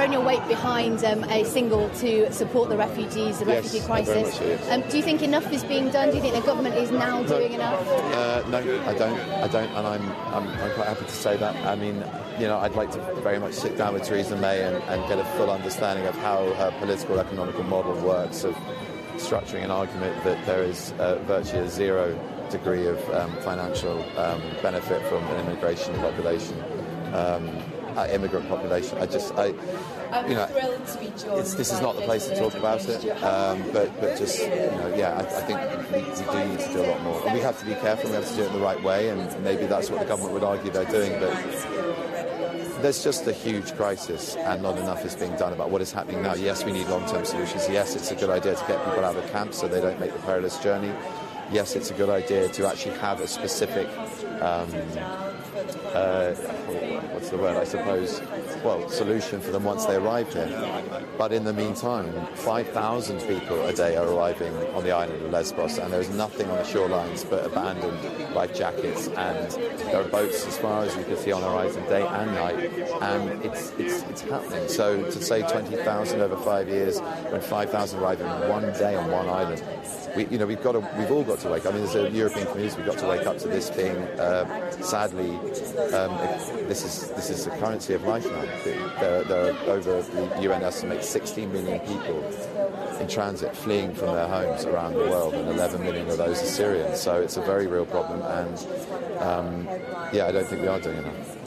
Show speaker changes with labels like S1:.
S1: thrown your weight behind a single to support the refugees, the refugee crisis.
S2: Very much, yes.
S1: Do you think enough is being done? Do you think the government is now doing enough?
S2: No, I don't, and I'm quite happy to say that. I mean, I'd like to very much sit down with Theresa May and get a full understanding of how her political economical model works, of structuring an argument that there is virtually a zero degree of financial benefit from an immigration population, immigrant population.
S3: I'm thrilled to be joined.
S2: This is not the place to talk about it, but just I think we do need to do a lot more, and we have to be careful. We have to do it in the right way, and maybe that's what the government would argue they're doing, but there's just a huge crisis and not enough is being done about what is happening now. Yes, we need long-term solutions. Yes, it's a good idea to get people out of camps so they don't make the perilous journey. Yes, it's a good idea to actually have a specific, what's the word, I suppose, solution for them once they arrive here. But in the meantime, 5,000 people a day are arriving on the island of Lesbos, and there's nothing on the shorelines but abandoned life jackets, and there are boats as far as you can see on the horizon day and night, and it's happening. So to say 20,000 over 5 years, when 5,000 arrive in one day on one island, we've all got to wake up. I mean, as a European community, we've got to wake up to this being, sadly, this is the currency of life now. There are over, the UN estimates 16 million people in transit fleeing from their homes around the world, and 11 million of those are Syrians. So it's a very real problem, and I don't think we are doing enough.